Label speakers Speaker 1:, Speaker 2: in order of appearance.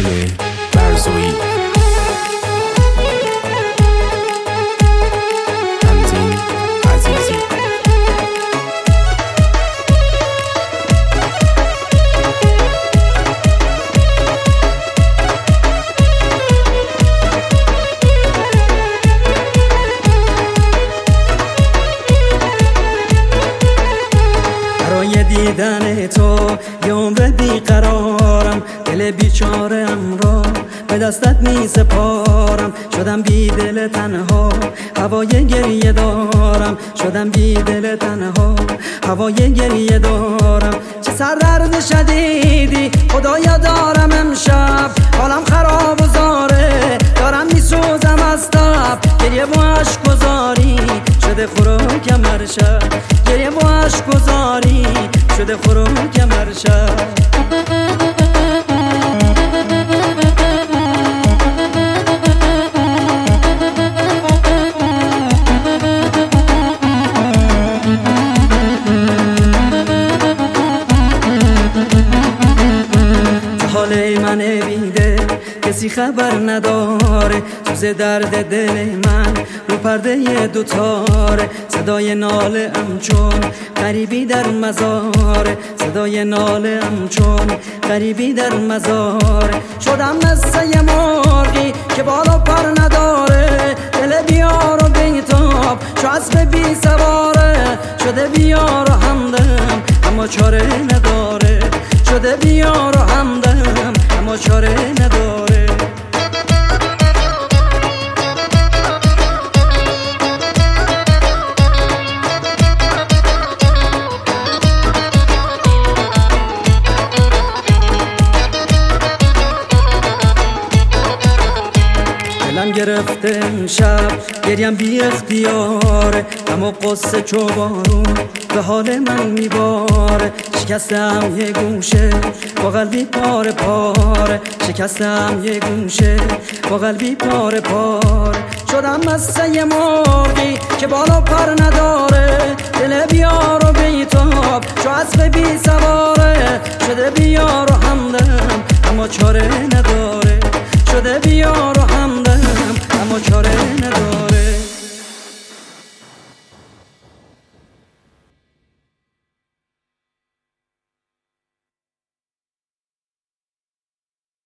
Speaker 1: دل برزویی. تنظیم عزیزی.
Speaker 2: برای دیدن تو یه عمر بیقرارم، دل بیچاره‌ام را به دستت می سپارم. شدم بی دل تنها، هوای گریه دارم. شدم بی دل تنها، هوای گریه دارم. چه سردرد شدیدی خدایا دارم امشب، حالم خراب و زاره، دارم میسوزم از تب. گریه و اشک گذاری شده خوراکم هر شب، گریه و اشک گذاری شده خوراکم هر شب. حال من بیده کسی خبر نداره، سوز درد دل من رو پرده دوتاره. صدای ناله ام چون غریبی در مزاره، صدای ناله ام چون غریبی در مزاره. شدم مثل یه مرغی که بال و پر نداره، دل بیار و بیتاب چو اسب بی سواره. شده بیار و همدم اما چاره نداره، شده بیار و همدم اما چاره نداره. دلم گرفته امشب گریم بی اختیاره، اما قصه چو بارون به حال من میباره. شکستم یه گوشه با قلبی پاره پاره، شکستم یه گوشه با قلبی پاره پاره. شدم مثل یه مرغی که بال و پر نداره، دل بیار و بیتاب چو اسب بی سواره. شده بیار و همدم اما چاره نداره، شده بیار